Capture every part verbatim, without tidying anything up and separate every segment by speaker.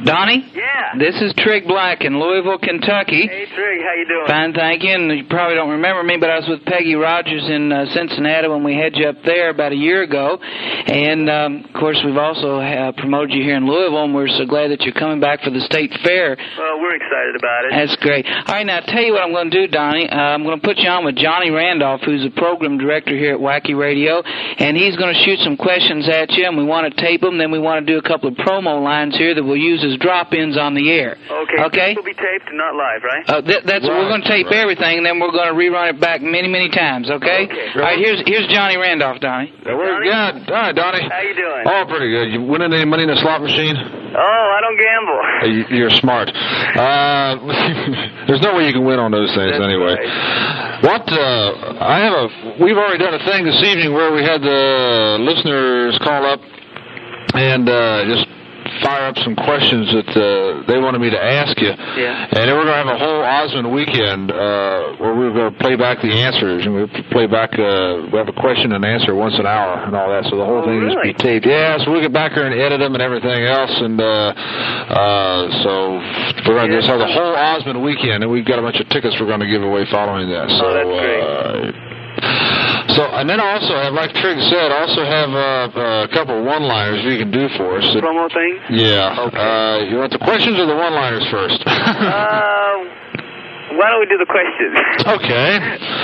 Speaker 1: Donnie?
Speaker 2: Yeah.
Speaker 1: This is Trig Black in Louisville, Kentucky.
Speaker 2: Hey, Trig, how you doing?
Speaker 1: Fine, thank you. And you probably don't remember me, but I was with Peggy Rogers in uh, Cincinnati when we had you up there about a year ago. And, um, of course, we've also uh, promoted you here in Louisville, and we're so glad that you're coming back for the State Fair.
Speaker 2: Well, we're excited about it.
Speaker 1: That's great. All right, now, I'll tell you what I'm going to do, Donnie. Uh, I'm going to put you on with Johnny Randolph, who's a program director here at Wacky Radio, and he's going to shoot some questions at you, and we want to tape them. Then we want to do a couple of promo lines here that we'll use as drop-ins on the air.
Speaker 2: Okay.
Speaker 1: Okay?
Speaker 2: This will be taped and not live, right?
Speaker 1: Uh, th- that's
Speaker 3: right,
Speaker 1: we're going to tape
Speaker 3: right.
Speaker 1: everything, and then we're going to rerun it back many, many times. Okay.
Speaker 2: Okay.
Speaker 1: All right. Here's here's Johnny Randolph, Donnie.
Speaker 3: Yeah, we're
Speaker 2: Donnie?
Speaker 3: good. All right, Donnie.
Speaker 2: How you doing?
Speaker 3: Oh, pretty good. You winning any money in the slot machine?
Speaker 2: Oh, I don't gamble.
Speaker 3: Uh, you- You're smart. Uh, there's no way you can win on those things
Speaker 2: That's
Speaker 3: anyway.
Speaker 2: right.
Speaker 3: What, uh, I have a, we've already done a thing this evening where we had the listeners call up and uh, just fire up some questions that uh, they wanted me to ask you.
Speaker 2: Yeah.
Speaker 3: And then we're going to have a whole Osmond weekend uh, where we're going to play back the answers. And we play back, uh, we have a question and answer once an hour and all that. So the whole
Speaker 2: Oh,
Speaker 3: thing is
Speaker 2: really?
Speaker 3: be taped. Yeah, so we'll get back here and edit them and everything else. And uh, uh, so we're going to
Speaker 2: Yeah.
Speaker 3: just have the whole Osmond weekend. And we've got a bunch of tickets we're going to give away following that. So,
Speaker 2: Oh, that's great.
Speaker 3: Uh, so, and then also have, like Trig said, also have uh, a couple of one-liners you can do for us. That,
Speaker 2: Promo thing?
Speaker 3: yeah.
Speaker 2: Okay.
Speaker 3: Uh, you want the questions or the one-liners first?
Speaker 2: Uh, why don't we do the questions?
Speaker 3: Okay.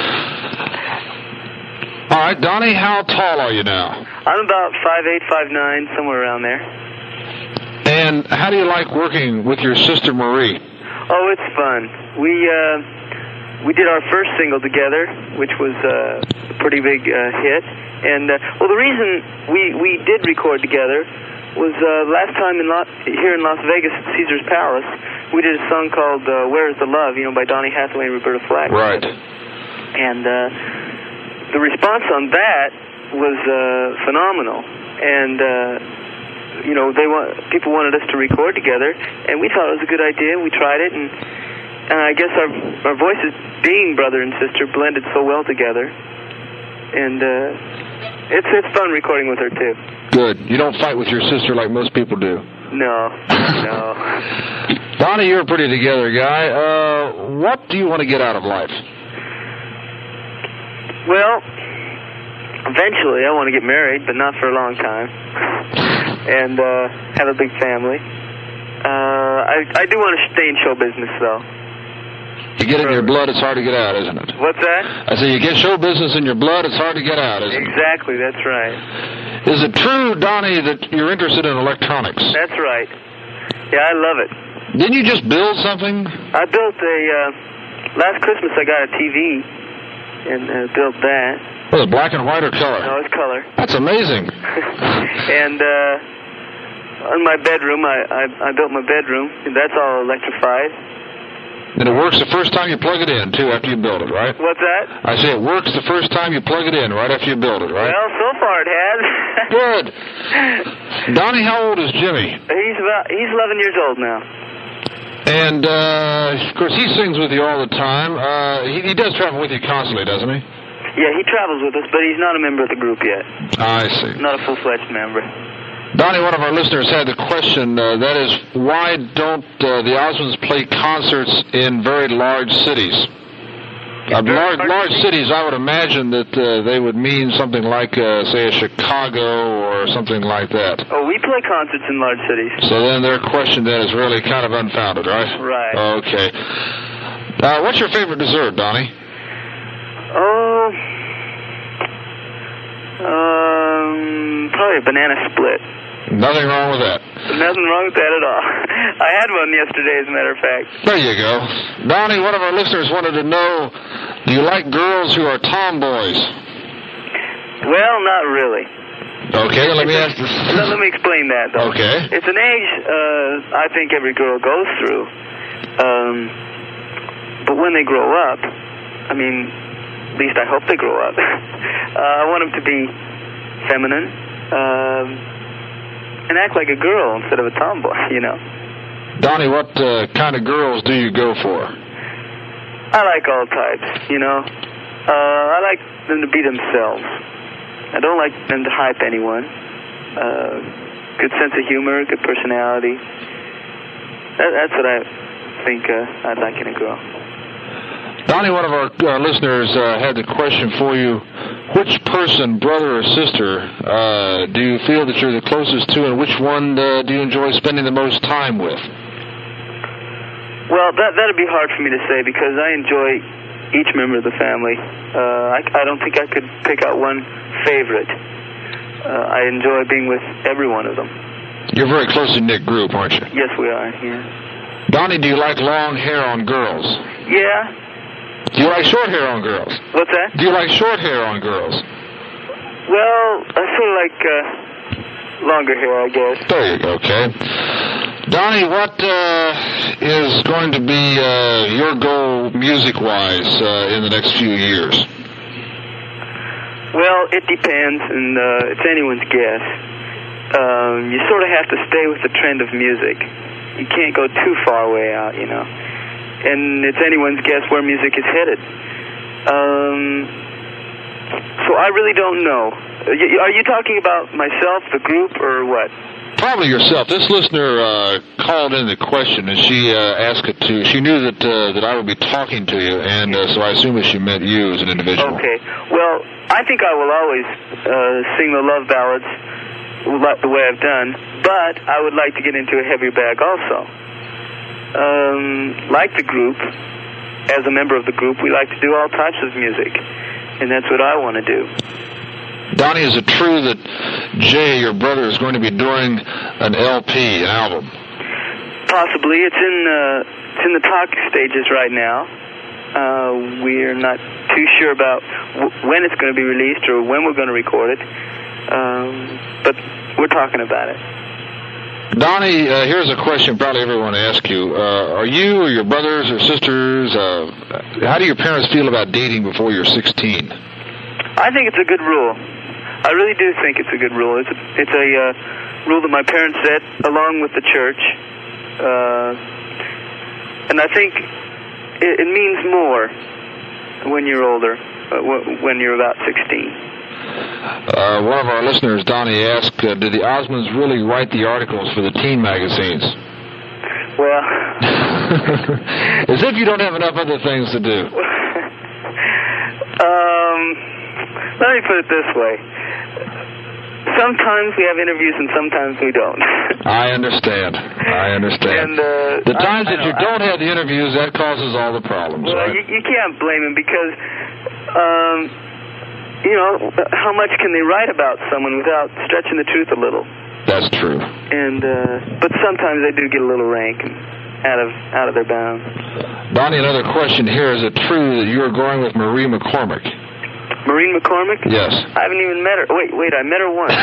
Speaker 3: All right, Donnie, how tall are you now?
Speaker 2: I'm about five eight, five nine, somewhere around there.
Speaker 3: And how do you like working with your sister Marie?
Speaker 2: Oh, it's fun. We uh, we did our first single together, which was uh, a pretty big uh, hit. And uh, well, the reason we we did record together was uh, last time in Las, here in Las Vegas at Caesar's Palace, we did a song called uh, "Where Is the Love," you know, by Donny Hathaway and Roberta Flack.
Speaker 3: Right.
Speaker 2: And uh, the response on that was uh, phenomenal. And uh, you know, they want people wanted us to record together, and we thought it was a good idea. We tried it, and and I guess our our voices, being brother and sister, blended so well together. And uh, it's it's fun recording with her too.
Speaker 3: Good. You don't fight with your sister like most people do.
Speaker 2: No, no.
Speaker 3: Donnie, you're a pretty together guy. Uh, what do you want to get out of life?
Speaker 2: Well, eventually I want to get married, but not for a long time, and uh, have a big family. Uh, I I do want to stay in show business though.
Speaker 3: You get it in your blood, it's hard to get out, isn't it?
Speaker 2: What's that?
Speaker 3: I say you get show business in your blood, it's hard to get out, isn't it?
Speaker 2: Exactly, that's right.
Speaker 3: Is it true, Donnie, that you're interested in electronics?
Speaker 2: That's right. Yeah, I love it.
Speaker 3: Didn't you just build something?
Speaker 2: I built a, uh, last Christmas I got a T V and uh, built that.
Speaker 3: Was it black and white or color?
Speaker 2: No, it's color.
Speaker 3: That's amazing.
Speaker 2: And uh, on my bedroom, I, I, I built my bedroom, and that's all electrified.
Speaker 3: And it works the first time you plug it in, too, after you build it, right?
Speaker 2: What's that?
Speaker 3: I say it works the first time you plug it in, right after you build it, right?
Speaker 2: Well, so far it has.
Speaker 3: Good. Donnie, how old is Jimmy?
Speaker 2: He's about, he's eleven years old now.
Speaker 3: And, uh, of course, he sings with you all the time. Uh, he, he does travel with you constantly, doesn't he?
Speaker 2: Yeah, he travels with us, but he's not a member of the group yet.
Speaker 3: I see.
Speaker 2: Not a full-fledged member.
Speaker 3: Donnie, one of our listeners had the question, uh, that is, why don't uh, the Osmonds play concerts in very large cities? Uh, large, large cities, I would imagine that uh, they would mean something like, uh, say, a Chicago or something like that.
Speaker 2: Oh, we play concerts in large cities.
Speaker 3: So then their question then is really kind of unfounded, right?
Speaker 2: Right.
Speaker 3: Okay. Uh, what's your favorite dessert, Donnie?
Speaker 2: Oh, um, probably a banana split.
Speaker 3: Nothing wrong with that.
Speaker 2: Nothing wrong with that at all. I had one yesterday, as a matter of fact.
Speaker 3: There you go. Donnie, one of our listeners wanted to know, do you like girls who are tomboys?
Speaker 2: Well, not really.
Speaker 3: Okay, let me ask this.
Speaker 2: Let, let me explain that, though.
Speaker 3: Okay.
Speaker 2: It's an age uh, I think every girl goes through. Um, but when they grow up, I mean, at least I hope they grow up, uh, I want them to be feminine, um, and act like a girl instead of a tomboy, you know.
Speaker 3: Donnie, what uh, kind of girls do you go for?
Speaker 2: I like all types, you know. Uh, I like them to be themselves. I don't like them to hype anyone. Uh, good sense of humor, good personality. that, that's what I think uh, I'd like you to grow.
Speaker 3: Donnie, one of our uh, listeners uh, had the question for you. Which person, brother or sister, uh, do you feel that you're the closest to, and which one uh, do you enjoy spending the most time with?
Speaker 2: Well, that that'd be hard for me to say because I enjoy each member of the family. Uh, I, I don't think I could pick out one favorite. Uh, I enjoy being with every one of them.
Speaker 3: You're a very closely knit group, aren't you?
Speaker 2: Yes, we are, yeah.
Speaker 3: Donnie, do you like long hair on girls?
Speaker 2: Yeah.
Speaker 3: Do you like short hair on girls?
Speaker 2: What's that?
Speaker 3: Do you like short hair on girls?
Speaker 2: Well, I sort of like uh, longer hair, I guess.
Speaker 3: There you go, okay. Donnie, what uh, is going to be uh, your goal music-wise uh, in the next few years?
Speaker 2: Well, it depends, and uh, it's anyone's guess. Um, you sort of have to stay with the trend of music. You can't go too far away out, you know. And it's anyone's guess where music is headed. Um, so I really don't know. Are you talking about myself, the group, or what?
Speaker 3: Probably yourself. This listener uh, called in the question, and she uh, asked it to. She knew that uh, that I would be talking to you, and uh, so I assume that she meant you as an individual.
Speaker 2: Okay. Well, I think I will always uh, sing the love ballads the way I've done, but I would like to get into a heavier bag also. Um, like the group, as a member of the group, we like to do all types of music, and that's what I want to do.
Speaker 3: Donnie, is it true that Jay, your brother, is going to be doing an L P, an album?
Speaker 2: Possibly. It's in uh, it's in the talk stages right now. Uh, we're not too sure about w- when it's going to be released or when we're going to record it, um, but we're talking about it.
Speaker 3: Donnie, uh, here's a question probably everyone asks you. Uh, are you or your brothers or sisters, uh, how do your parents feel about dating before you're sixteen?
Speaker 2: I think it's a good rule. I really do think it's a good rule. It's a, it's a uh, rule that my parents set along with the church. Uh, and I think it, it means more when you're older, uh, w- when you're about sixteen.
Speaker 3: Uh, one of our listeners, Donnie, asked, uh, did the Osmonds really write the articles for the teen magazines?
Speaker 2: Well...
Speaker 3: As if you don't have enough other things to do.
Speaker 2: um, let me put it this way. Sometimes we have interviews and sometimes we don't.
Speaker 3: I understand. I understand.
Speaker 2: And, uh,
Speaker 3: the times
Speaker 2: I, I
Speaker 3: that you
Speaker 2: know,
Speaker 3: don't
Speaker 2: I,
Speaker 3: have the interviews, that causes all the problems,
Speaker 2: well,
Speaker 3: right?
Speaker 2: you, you can't blame him because... Um, You know, how much can they write about someone without stretching the truth a little?
Speaker 3: That's true.
Speaker 2: And uh, but sometimes they do get a little rank and out of out of their bounds.
Speaker 3: Donnie, another question here: is it true that you are going with Marie McCormick?
Speaker 2: Maureen McCormick?
Speaker 3: Yes.
Speaker 2: I haven't even met her. Wait, wait, I met her once.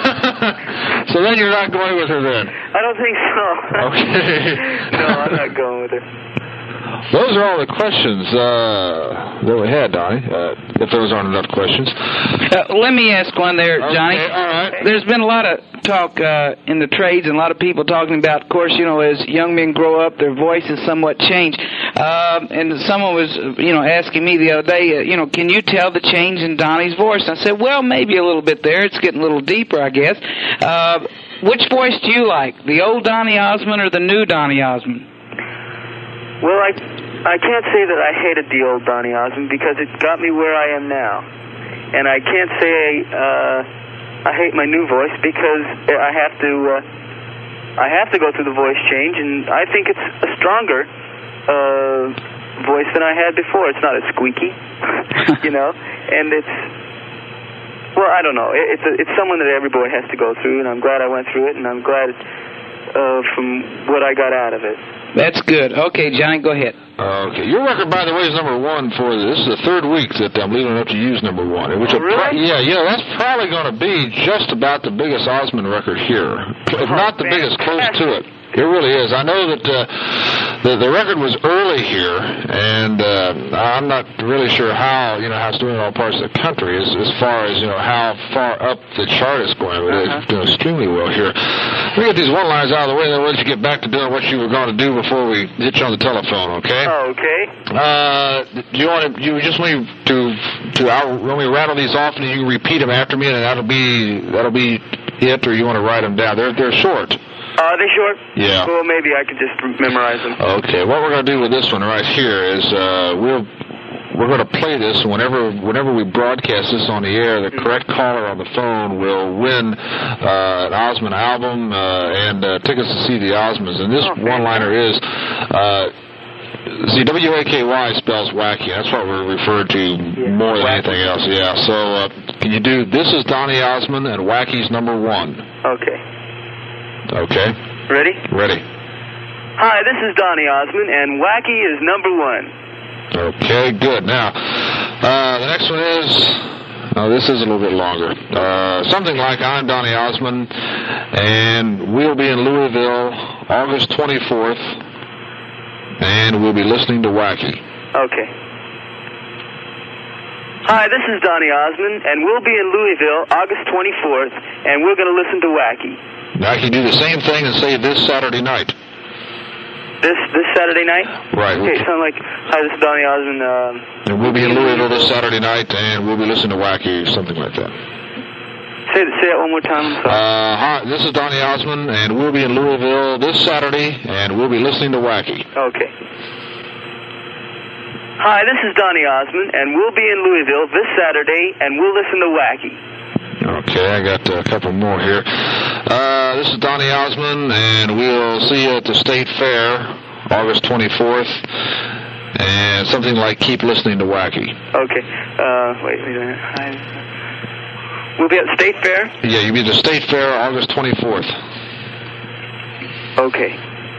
Speaker 3: So then you're not going with her then?
Speaker 2: I don't think so.
Speaker 3: Okay.
Speaker 2: No, I'm not going with her.
Speaker 3: Those are all the questions uh, that we had, Donnie, uh, if those aren't enough questions.
Speaker 1: Uh, let me ask one there, Johnny.
Speaker 3: Okay, all right.
Speaker 1: There's been a lot of talk uh, in the trades and a lot of people talking about, of course, you know, as young men grow up, their voices somewhat change. Uh, and someone was, you know, asking me the other day, uh, you know, can you tell the change in Donnie's voice? And I said, well, maybe a little bit there. It's getting a little deeper, I guess. Uh, which voice do you like, the old Donnie Osmond or the new Donnie Osmond?
Speaker 2: Well, I, I can't say that I hated the old Donnie Osmond because it got me where I am now. And I can't say uh, I hate my new voice because I have to uh, I have to go through the voice change, and I think it's a stronger uh, voice than I had before. It's not as squeaky, you know, and it's, well, I don't know. It, it's, a, it's someone that every boy has to go through, and I'm glad I went through it, and I'm glad uh, from what I got out of it.
Speaker 1: That's good. Okay, Johnny, go ahead.
Speaker 3: Okay. Your record, by the way, is number one for this. This is the third week that I'm leaving up to use number one. Which
Speaker 2: oh, really?
Speaker 3: Pro- yeah, yeah, that's probably going to be just about the biggest Osmond record here. If
Speaker 2: oh,
Speaker 3: not the
Speaker 2: fantastic.
Speaker 3: biggest, close to it. It really is. I know that uh, the, the record was early here, and uh, I'm not really sure how, you know, how it's doing in all parts of the country as, as far as, you know, how far up the chart is going. But
Speaker 2: uh-huh.
Speaker 3: it's doing extremely well here. Let me get these one-liners out of the way, then we'll let you get back to doing what you were going to do before we get you on the telephone, okay?
Speaker 2: Oh, okay.
Speaker 3: Uh, do you want to, you just want me to, to, I'll, when we rattle these off, and you can repeat them after me, and that'll be, that'll be it, or you want to write them down? They're, they're short.
Speaker 2: Are they short?
Speaker 3: Yeah.
Speaker 2: Well, maybe I could just memorize them.
Speaker 3: Okay. What we're going to do with this one right here is uh, we'll we're going to play this whenever whenever we broadcast this on the air. The correct caller on the phone will win uh, an Osmond album uh, and uh, tickets to see the Osmonds. And this oh, one-liner is. Uh, See, W A K Y spells wacky. That's what we're referred to yeah. more than anything else. Yeah. So, uh, can you do This is Donny Osmond and Wacky's number one?
Speaker 2: Okay.
Speaker 3: Okay.
Speaker 2: Ready?
Speaker 3: Ready.
Speaker 2: Hi, this is Donny Osmond and Wacky is number one.
Speaker 3: Okay, good. Now, uh, the next one is. Oh, this is a little bit longer. Uh, something like I'm Donny Osmond, and we'll be in Louisville August twenty-fourth. And we'll be listening to Wacky.
Speaker 2: Okay. Hi, this is Donny Osmond, and we'll be in Louisville August twenty-fourth, and we're going to listen to Wacky.
Speaker 3: Now, I can do the same thing and say this Saturday night.
Speaker 2: This this Saturday night?
Speaker 3: Right.
Speaker 2: Okay, sound like, hi, this is Donny Osmond. Um,
Speaker 3: and we'll be in Louisville this Saturday night, and we'll be listening to Wacky, something like that.
Speaker 2: Say, say that one more time. I'm sorry.
Speaker 3: Uh, hi, this is Donny Osmond, and we'll be in Louisville this Saturday, and we'll be listening to Wacky.
Speaker 2: Okay. Hi, this is Donny Osmond, and we'll be in Louisville this Saturday, and we'll listen to Wacky.
Speaker 3: Okay, I got a couple more here. Uh, this is Donny Osmond, and we'll see you at the State Fair, August twenty-fourth, and something like Keep Listening to Wacky.
Speaker 2: Okay. Uh, wait, wait a minute. Hi. We'll be at the State Fair?
Speaker 3: Yeah, you'll be at the State Fair August twenty-fourth.
Speaker 2: Okay.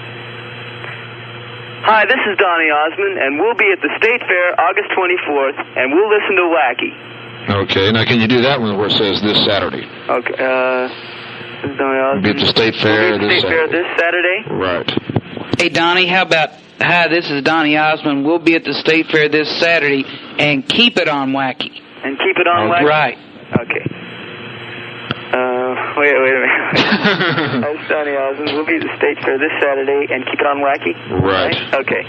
Speaker 2: Hi, this is Donny Osmond, and we'll be at the State Fair August twenty-fourth, and we'll listen to Wacky.
Speaker 3: Okay, now can you do that one where it says this Saturday?
Speaker 2: Okay, uh, this is Donny Osmond.
Speaker 3: We'll be at the State Fair
Speaker 2: we'll be at the
Speaker 3: this
Speaker 2: State
Speaker 3: Saturday.
Speaker 2: Fair this Saturday?
Speaker 3: Right.
Speaker 1: Hey, Donny, how about, hi, this is Donny Osmond. We'll be at the State Fair this Saturday, and keep it on Wacky.
Speaker 2: And keep it on
Speaker 3: okay.
Speaker 2: Wacky?
Speaker 1: Right.
Speaker 2: Okay. Uh, wait, wait a minute. That's Donny Osmond. We'll be at the State Fair this Saturday and keep it on Wacky?
Speaker 3: Right.
Speaker 2: right? Okay.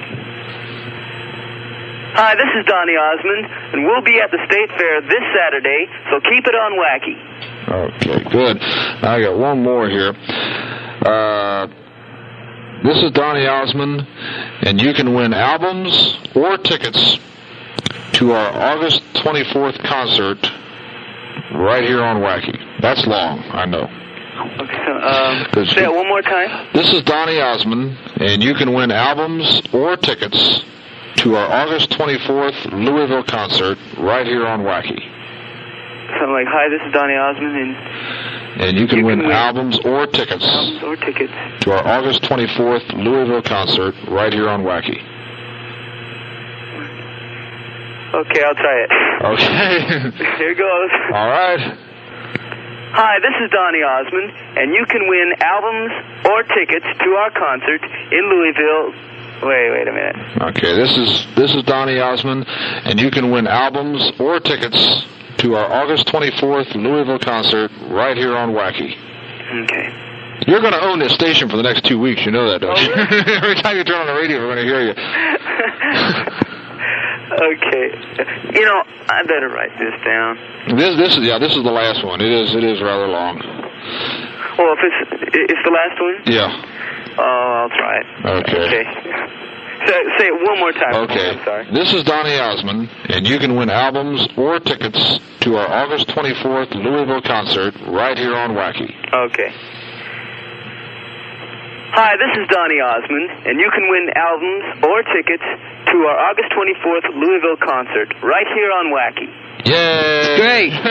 Speaker 2: Hi, this is Donny Osmond, and we'll be at the State Fair this Saturday, so keep it on Wacky.
Speaker 3: Okay, good. Now I got one more here. Uh, this is Donny Osmond, and you can win albums or tickets to our August twenty-fourth concert right here on Wacky. That's long, I know.
Speaker 2: Okay, so, um, say it one more time.
Speaker 3: This is Donny Osmond, and you can win albums or tickets to our August twenty-fourth Louisville concert right here on Wacky.
Speaker 2: Something like, hi, this is Donny Osmond, and...
Speaker 3: And you can,
Speaker 2: you
Speaker 3: win,
Speaker 2: can win
Speaker 3: albums or tickets...
Speaker 2: Albums or tickets.
Speaker 3: ...to our August twenty-fourth Louisville concert right here on Wacky.
Speaker 2: Okay, I'll try it.
Speaker 3: Okay.
Speaker 2: Here goes.
Speaker 3: All right.
Speaker 2: Hi, this is Donny Osmond, and you can win albums or tickets to our concert in Louisville... Wait, wait a minute.
Speaker 3: Okay, this is this is Donny Osmond, and you can win albums or tickets to our August twenty-fourth Louisville concert right here on Wacky.
Speaker 2: Okay.
Speaker 3: You're going to own this station for the next two weeks. You know that, don't
Speaker 2: oh,
Speaker 3: you?
Speaker 2: really?
Speaker 3: Every time you turn on the radio, we're going to hear you.
Speaker 2: Okay. You know, I better write this down.
Speaker 3: This this is yeah, this is the last one. It is it is rather long.
Speaker 2: Well, if it's it's the last one?
Speaker 3: Yeah.
Speaker 2: Oh, I'll try it.
Speaker 3: Okay.
Speaker 2: Okay. So, say it one more time.
Speaker 3: Okay.
Speaker 2: I'm sorry.
Speaker 3: This is Donny Osmond, and you can win albums or tickets to our August twenty-fourth Louisville concert right here on Wacky.
Speaker 2: Okay. Hi, this is Donny Osmond, and you can win albums or tickets to our August twenty-fourth Louisville concert right here on Wacky.
Speaker 3: Yay!
Speaker 1: Great.
Speaker 3: All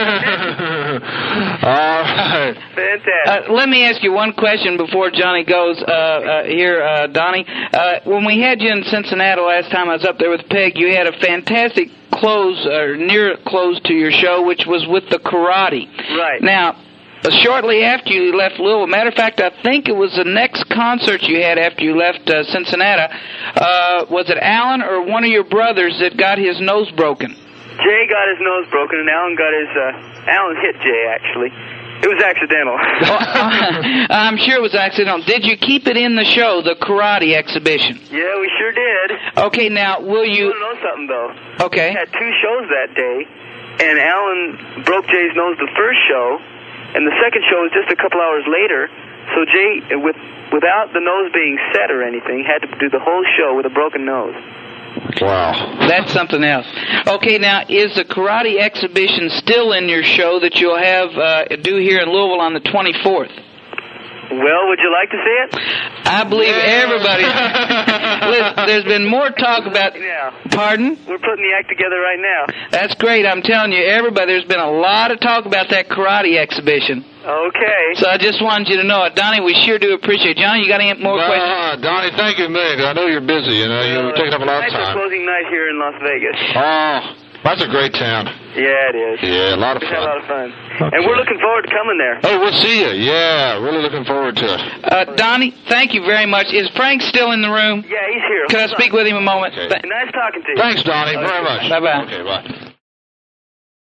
Speaker 3: right.
Speaker 2: Fantastic.
Speaker 1: Uh, let me ask you one question before Johnny goes uh, uh, here, uh, Donny. Uh, when we had you in Cincinnati last time I was up there with Peg, you had a fantastic close, or near close to your show, which was with the karate.
Speaker 2: Right.
Speaker 1: Now, Uh, shortly after you left Louisville, matter of fact, I think it was the next concert you had after you left uh, Cincinnati. Uh, was it Alan or one of your brothers that got his nose broken?
Speaker 2: Jay got his nose broken, and Alan got his, uh, Alan hit Jay, actually. It was accidental.
Speaker 1: Well, I'm sure it was accidental. Did you keep it in the show, the karate exhibition?
Speaker 2: Yeah, we sure did.
Speaker 1: Okay, now, will you...
Speaker 2: You want to know something, though?
Speaker 1: Okay.
Speaker 2: We had two shows that day, and Alan broke Jay's nose the first show, and the second show was just a couple hours later, so Jay, with without the nose being set or anything, had to do the whole show with a broken nose.
Speaker 3: Wow.
Speaker 1: That's something else. Okay, now, is the karate exhibition still in your show that you'll have uh, do here in Louisville on the twenty-fourth?
Speaker 2: Well, would you like to see it?
Speaker 1: I believe yeah. everybody. Listen, there's been more talk about...
Speaker 2: Yeah.
Speaker 1: Pardon?
Speaker 2: We're putting the act together right now.
Speaker 1: That's great. I'm telling you, everybody, there's been a lot of talk about that karate exhibition.
Speaker 2: Okay.
Speaker 1: So I just wanted you to know it. Donnie, we sure do appreciate it. Johnny, you got any more
Speaker 3: uh,
Speaker 1: questions?
Speaker 3: Donnie, thank you a million. I know you're busy. You know, you're taking up a lot of time.
Speaker 2: Tonight's our closing night here in Las Vegas.
Speaker 3: Oh, that's a great town.
Speaker 2: Yeah, it is.
Speaker 3: Yeah, a lot of
Speaker 2: we
Speaker 3: fun.
Speaker 2: Have a lot of fun.
Speaker 3: Okay.
Speaker 2: And we're looking forward to coming there.
Speaker 3: Oh, we'll see you. Yeah, really looking forward to it.
Speaker 1: Uh, Donnie, thank you very much. Is Frank still in the room?
Speaker 2: Yeah, he's here.
Speaker 1: Can I speak with him a moment?
Speaker 3: Okay.
Speaker 2: Nice talking to you.
Speaker 3: Thanks, Donnie,
Speaker 2: okay.
Speaker 3: very much.
Speaker 1: Bye-bye.
Speaker 3: Okay, bye.